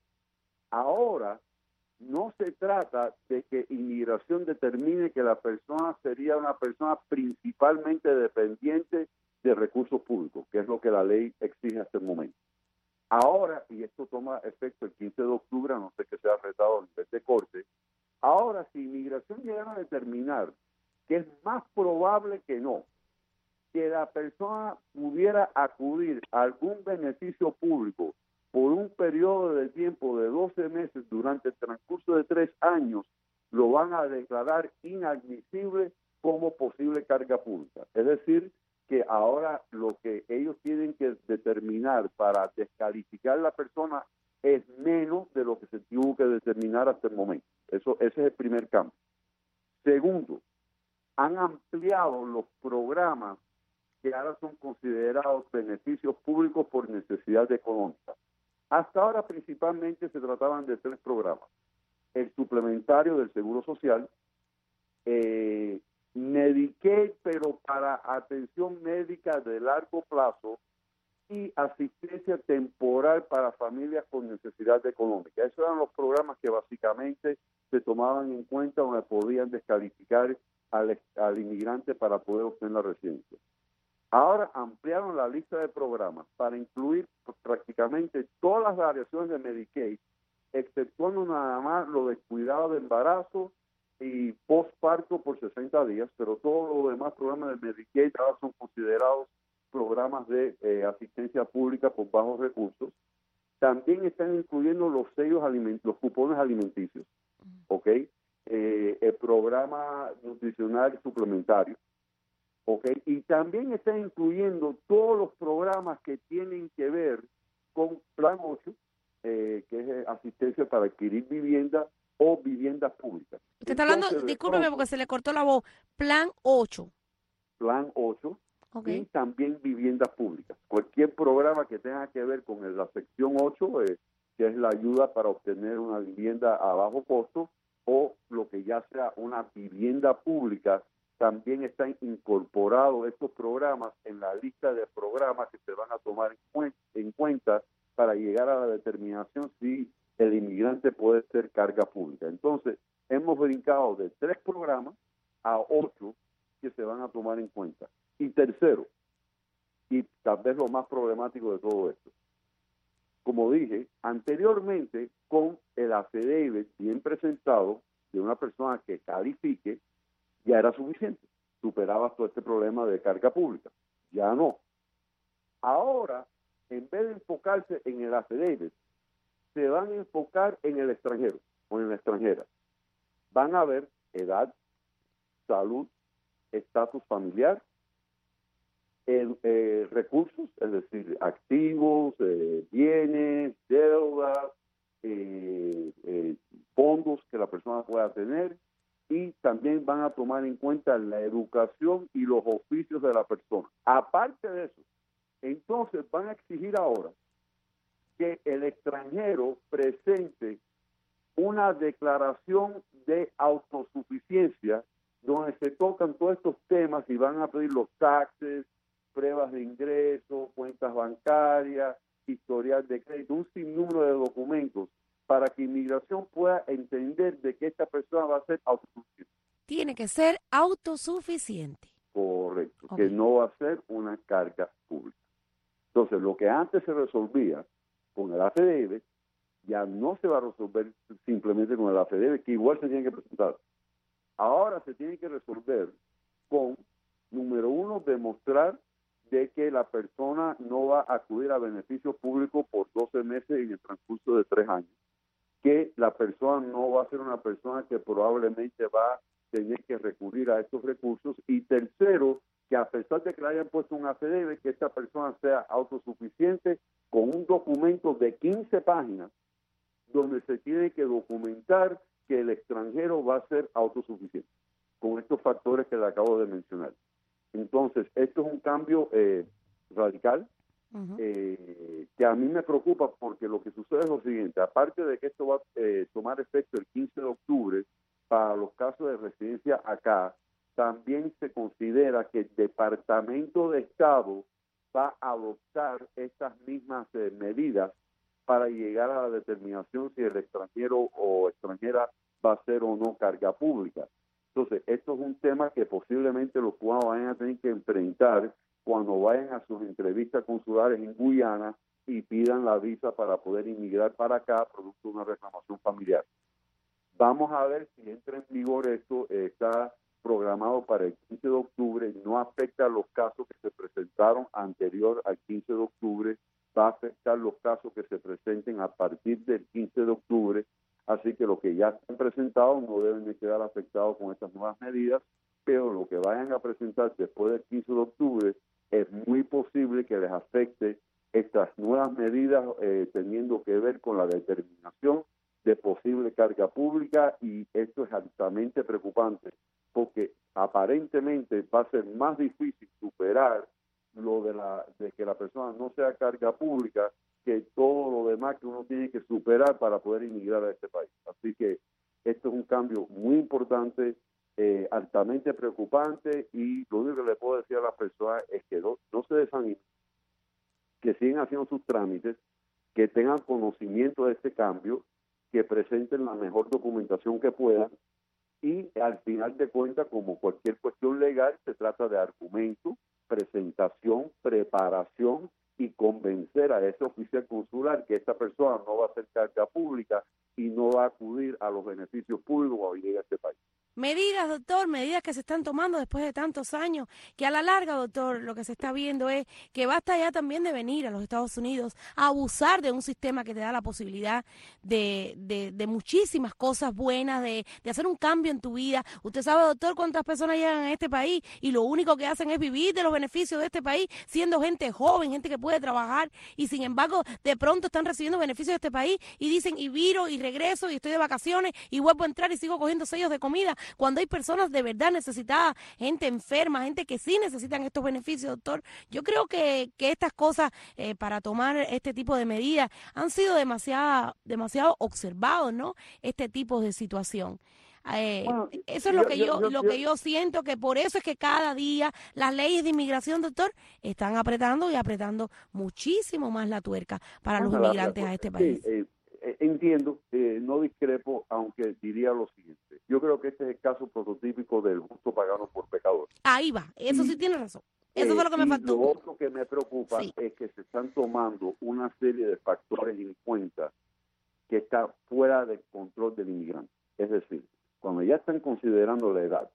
Ahora, no se trata de que inmigración determine que la persona sería una persona principalmente dependiente de recursos públicos, que es lo que la ley exige hasta el momento. Ahora, y esto toma efecto el quince de octubre, a no sé que sea retado a nivel de corte, ahora si inmigración llegara a determinar que es más probable que no, que la persona pudiera acudir a algún beneficio público por un periodo de tiempo de doce meses durante el transcurso de tres años, lo van a declarar inadmisible como posible carga pública. Es decir, que ahora lo que ellos tienen que determinar para descalificar a la persona es menos de lo que se tuvo que determinar hasta el momento. Eso, ese es el primer cambio. Segundo, han ampliado los programas que ahora son considerados beneficios públicos por necesidad económica. Hasta ahora principalmente se trataban de tres programas: el suplementario del Seguro Social, eh, Medicaid, pero para atención médica de largo plazo, y asistencia temporal para familias con necesidad económica. Esos eran los programas que básicamente se tomaban en cuenta donde podían descalificar al, al inmigrante para poder obtener la residencia. Ahora ampliaron la lista de programas para incluir prácticamente todas las variaciones de Medicaid, exceptuando nada más lo de cuidado de embarazo y postparto por sesenta días, pero todos los demás programas de Medicaid ahora son considerados programas de eh, asistencia pública por bajos recursos. También están incluyendo los sellos aliment los cupones alimenticios, ¿ok? Eh, el programa nutricional suplementario, ¿ok? Y también están incluyendo todos los programas que tienen que ver con Plan ocho, eh, que es asistencia para adquirir vivienda o viviendas públicas. Usted está hablando, Entonces, de discúlpeme pronto, porque se le cortó la voz, Plan ocho. Plan ocho, Okay. y también viviendas públicas. Cualquier programa que tenga que ver con el- la sección ocho, eh, que es la ayuda para obtener una vivienda a bajo costo, o lo que ya sea una vivienda pública, también están incorporados estos programas en la lista de programas que se van a tomar en, cuen- en cuenta para llegar a la determinación si el inmigrante puede ser carga pública. Entonces, hemos brincado de tres programas a ocho que se van a tomar en cuenta. Y tercero, y tal vez lo más problemático de todo esto, como dije anteriormente, con el affidavit bien presentado de una persona que califique, ya era suficiente, superaba todo este problema de carga pública. Ya no. Ahora, en vez de enfocarse en el affidavit, se van a enfocar en el extranjero o en la extranjera. Van a ver edad, salud, estatus familiar, eh, eh, recursos, es decir, activos, eh, bienes, deudas, eh, eh, fondos que la persona pueda tener, y también van a tomar en cuenta la educación y los oficios de la persona. Aparte de eso, entonces van a exigir ahora que el extranjero presente una declaración de autosuficiencia donde se tocan todos estos temas y van a pedir los taxes, pruebas de ingreso, cuentas bancarias, historial de crédito, un sinnúmero de documentos para que inmigración pueda entender de que esta persona va a ser autosuficiente. Tiene que ser autosuficiente. Correcto, Ok. que no va a ser una carga pública. Entonces, lo que antes se resolvía con el affidavit, ya no se va a resolver simplemente con el affidavit, que igual se tiene que presentar. Ahora se tiene que resolver con, número uno, demostrar de que la persona no va a acudir a beneficios públicos por doce meses en el transcurso de tres años, que la persona no va a ser una persona que probablemente va a tener que recurrir a estos recursos, y tercero, que a pesar de que le hayan puesto un affidavit, que esta persona sea autosuficiente con un documento de quince páginas donde se tiene que documentar que el extranjero va a ser autosuficiente con estos factores que le acabo de mencionar. Entonces, esto es un cambio eh, radical, Ujú. eh, que a mí me preocupa, porque lo que sucede es lo siguiente: aparte de que esto va a eh, tomar efecto el quince de octubre para los casos de residencia acá, también se considera que el Departamento de Estado va a adoptar estas mismas eh, medidas para llegar a la determinación si el extranjero o extranjera va a ser o no carga pública. Entonces, esto es un tema que posiblemente los cubanos vayan a tener que enfrentar cuando vayan a sus entrevistas consulares en Guyana y pidan la visa para poder inmigrar para acá producto de una reclamación familiar. Vamos a ver si entra en vigor esto. Eh, está programado para el quince de octubre, no afecta a los casos que se presentaron anterior al quince de octubre, va a afectar los casos que se presenten a partir del quince de octubre, así que los que ya están presentados no deben de quedar afectados con estas nuevas medidas, pero lo que vayan a presentar después del quince de octubre es muy posible que les afecte estas nuevas medidas eh, teniendo que ver con la determinación de posible carga pública, y esto es altamente preocupante porque aparentemente va a ser más difícil superar lo de, la, de que la persona no sea carga pública que todo lo demás que uno tiene que superar para poder inmigrar a este país. Así que esto es un cambio muy importante, eh, altamente preocupante, y lo único que le puedo decir a las personas es que no, no se desanimen, que sigan haciendo sus trámites, que tengan conocimiento de este cambio, que presenten la mejor documentación que puedan, y al final de cuentas, como cualquier cuestión legal, se trata de argumento, presentación, preparación y convencer a ese oficial consular que esta persona no va a ser carga pública y no va a acudir a los beneficios públicos cuando llegue a este país. Medidas, doctor, medidas que se están tomando después de tantos años, que a la larga, doctor, lo que se está viendo es que basta ya también de venir a los Estados Unidos a abusar de un sistema que te da la posibilidad de, de, de muchísimas cosas buenas, de, de hacer un cambio en tu vida. Usted sabe, doctor, cuántas personas llegan a este país y lo único que hacen es vivir de los beneficios de este país, siendo gente joven, gente que puede trabajar, y sin embargo, de pronto están recibiendo beneficios de este país y dicen, y viro, y regreso, y estoy de vacaciones, y vuelvo a entrar y sigo cogiendo sellos de comida, cuando hay personas de verdad necesitadas, gente enferma, gente que sí necesitan estos beneficios, doctor. Yo creo que, que estas cosas eh, para tomar este tipo de medidas han sido demasiado, demasiado observados, ¿no? Este tipo de situación. Eh, bueno, eso es lo que yo, yo, yo lo que yo siento, que por eso es que cada día las leyes de inmigración, doctor, están apretando y apretando muchísimo más la tuerca para los inmigrantes a este país. Sí, eh, eh, entiendo, eh, no discrepo, aunque diría lo siguiente. Yo creo que este es el caso prototípico del justo pagano por pecador. Ahí va, eso sí tiene razón. Eso eh, fue lo que me faltó. Lo otro que me preocupa sí. es que se están tomando una serie de factores en cuenta que está fuera del control del inmigrante. Es decir, cuando ya están considerando la edad,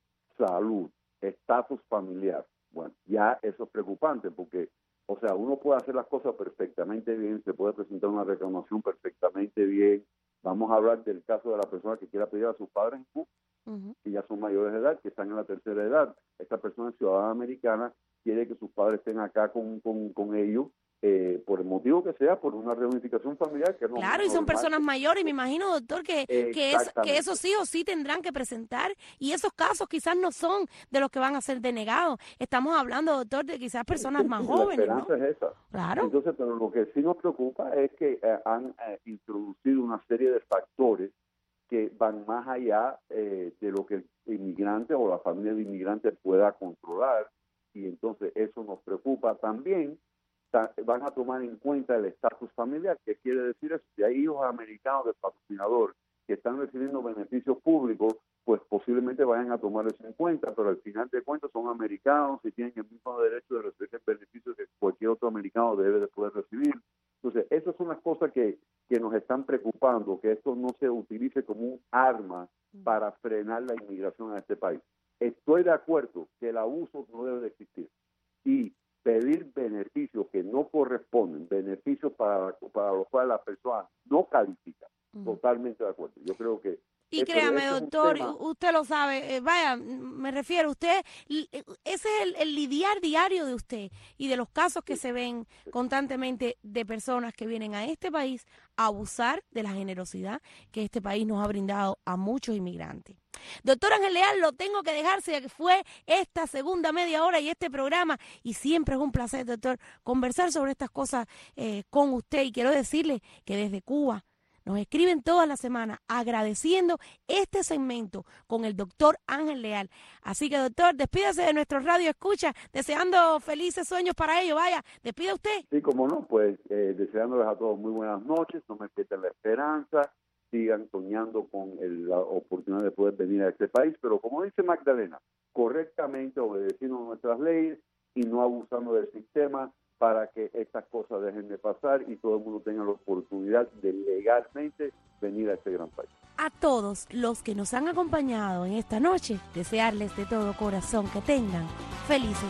salud, estatus familiar, bueno, ya eso es preocupante porque, o sea, uno puede hacer las cosas perfectamente bien, se puede presentar una reclamación perfectamente bien. Vamos a hablar del caso de la persona que quiera pedir a sus padres en Cuba, uh-huh. que ya son mayores de edad, que están en la tercera edad. Esta persona es ciudadana americana, quiere que sus padres estén acá con, con, con ellos, eh, por el motivo que sea, por una reunificación familiar. Que no, claro, y son normal. Personas mayores, me imagino, doctor, que, que, es, que esos sí o sí tendrán que presentar, y esos casos quizás no son de los que van a ser denegados. Estamos hablando, doctor, de quizás personas más sí, jóvenes. La esperanza ¿no? es esa. Claro. Entonces, pero lo que sí nos preocupa es que eh, han eh, introducido una serie de factores que van más allá eh, de lo que el inmigrante o la familia de inmigrantes pueda controlar, y entonces eso nos preocupa también. Van a tomar en cuenta el estatus familiar. ¿Qué quiere decir eso? Si hay hijos americanos del patrocinador que están recibiendo beneficios públicos, pues posiblemente vayan a tomar eso en cuenta, pero al final de cuentas son americanos y tienen el mismo derecho de recibir beneficios que cualquier otro americano debe de poder recibir. Entonces, esas son las cosas que, que nos están preocupando, que esto no se utilice como un arma para frenar la inmigración a este país. Estoy de acuerdo que el abuso no debe de existir, y pedir beneficios que no corresponden, beneficios para, para los cuales la persona no califica, uh-huh. totalmente de acuerdo. Yo creo que... Y créame, doctor, usted lo sabe, eh, vaya, me refiero, usted, ese es el, el lidiar diario de usted y de los casos que se ven constantemente de personas que vienen a este país a abusar de la generosidad que este país nos ha brindado a muchos inmigrantes. Doctor Ángel Leal, lo tengo que dejar, que fue esta segunda media hora y este programa, y siempre es un placer, doctor, conversar sobre estas cosas eh, con usted, y quiero decirle que desde Cuba nos escriben toda la semana agradeciendo este segmento con el doctor Ángel Leal. Así que, doctor, despídase de nuestro radio escucha, deseando felices sueños para ellos. Vaya, despida usted. Sí, como no, pues eh, deseándoles a todos muy buenas noches, no me pierdan la esperanza, sigan soñando con el, la oportunidad de poder venir a este país, pero como dice Magdalena, correctamente obedeciendo nuestras leyes y no abusando del sistema, para que estas cosas dejen de pasar y todo el mundo tenga la oportunidad de legalmente venir a este gran país. A todos los que nos han acompañado en esta noche, desearles de todo corazón que tengan felices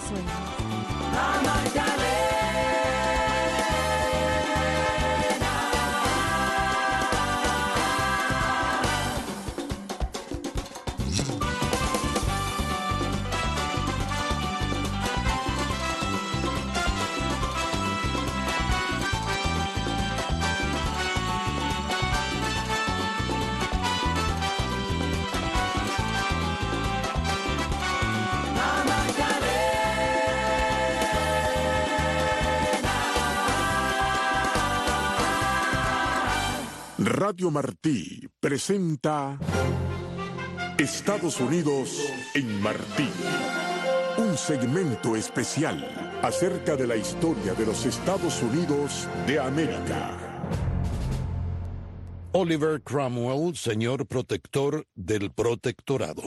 sueños. Radio Martí presenta Estados Unidos en Martí. Un segmento especial acerca de la historia de los Estados Unidos de América. Oliver Cromwell, señor protector del protectorado.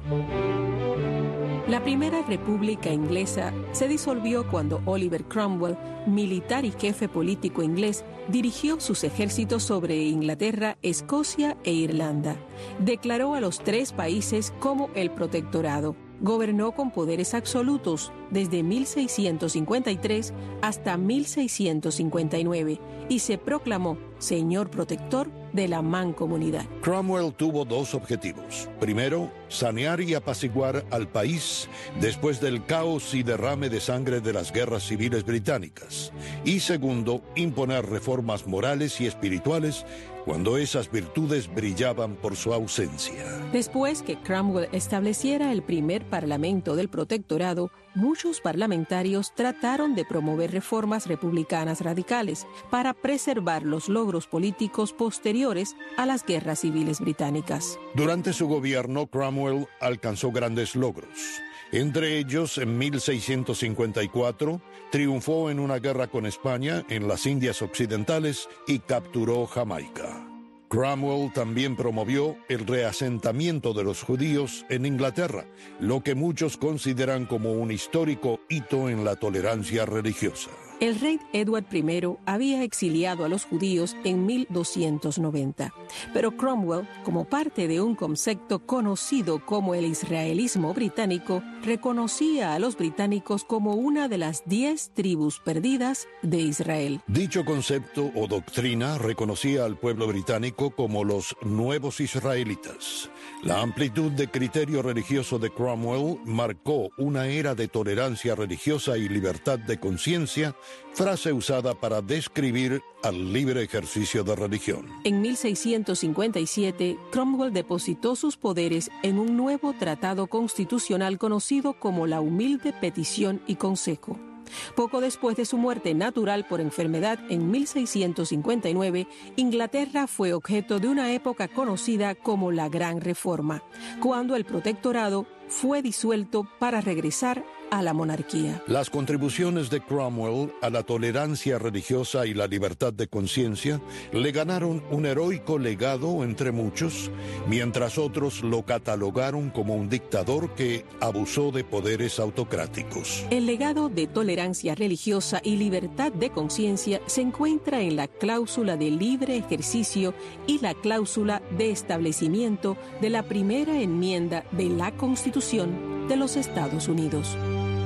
La primera república inglesa se disolvió cuando Oliver Cromwell, militar y jefe político inglés, dirigió sus ejércitos sobre Inglaterra, Escocia e Irlanda. Declaró a los tres países como el protectorado. Gobernó con poderes absolutos desde mil seiscientos cincuenta y tres hasta mil seiscientos cincuenta y nueve y se proclamó señor protector de la mancomunidad. Cromwell tuvo dos objetivos. Primero, sanear y apaciguar al país después del caos y derrame de sangre de las guerras civiles británicas. Y segundo, imponer reformas morales y espirituales cuando esas virtudes brillaban por su ausencia. Después que Cromwell estableciera el primer parlamento del protectorado, muchos parlamentarios trataron de promover reformas republicanas radicales para preservar los logros políticos posteriores a las guerras civiles británicas. Durante su gobierno, Cromwell alcanzó grandes logros. Entre ellos, en mil seiscientos cincuenta y cuatro, triunfó en una guerra con España en las Indias Occidentales y capturó Jamaica. Cromwell también promovió el reasentamiento de los judíos en Inglaterra, lo que muchos consideran como un histórico hito en la tolerancia religiosa. El rey Edward primero había exiliado a los judíos en mil doscientos noventa, pero Cromwell, como parte de un concepto conocido como el israelismo británico, reconocía a los británicos como una de las diez tribus perdidas de Israel. Dicho concepto o doctrina reconocía al pueblo británico como los nuevos israelitas. La amplitud de criterio religioso de Cromwell marcó una era de tolerancia religiosa y libertad de conciencia, frase usada para describir al libre ejercicio de religión. En mil seiscientos cincuenta y siete, Cromwell depositó sus poderes en un nuevo tratado constitucional conocido como la Humilde Petición y Consejo. Poco después de su muerte natural por enfermedad en mil seiscientos cincuenta y nueve, Inglaterra fue objeto de una época conocida como la Gran Reforma, cuando el protectorado fue disuelto para regresar a la monarquía. Las contribuciones de Cromwell a la tolerancia religiosa y la libertad de conciencia le ganaron un heroico legado entre muchos, mientras otros lo catalogaron como un dictador que abusó de poderes autocráticos. El legado de tolerancia religiosa y libertad de conciencia se encuentra en la cláusula de libre ejercicio y la cláusula de establecimiento de la primera enmienda de la Constitución de los Estados Unidos.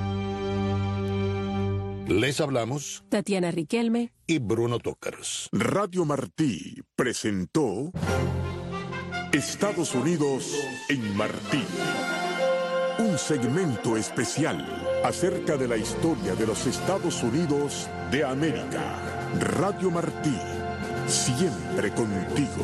Les hablamos Tatiana Riquelme y Bruno Tócaros. Radio Martí presentó Estados Unidos en Martí. Un segmento especial acerca de la historia de los Estados Unidos de América. Radio Martí, siempre contigo.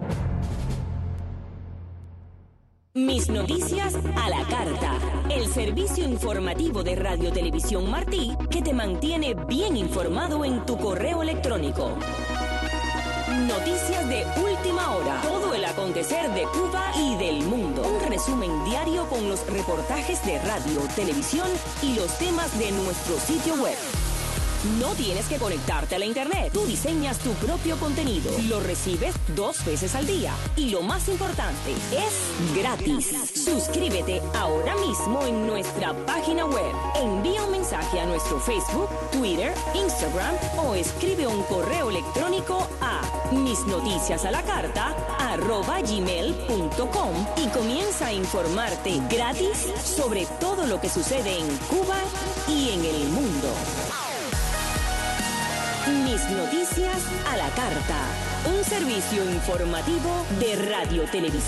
Mis noticias a la carta. El servicio informativo de Radio Televisión Martí que te mantiene bien informado en tu correo electrónico. Noticias de última hora. Todo el acontecer de Cuba y del mundo. Un resumen diario con los reportajes de radio, televisión y los temas de nuestro sitio web. No tienes que conectarte a la internet. Tú diseñas tu propio contenido. Lo recibes dos veces al día. Y lo más importante, es gratis. Suscríbete ahora mismo en nuestra página web. Envía un mensaje a nuestro Facebook, Twitter, Instagram o escribe un correo electrónico a misnoticiasalacarta arroba gmail punto com y comienza a informarte gratis sobre todo lo que sucede en Cuba y en el mundo. Mis noticias a la carta. Un servicio informativo de Radio Televisión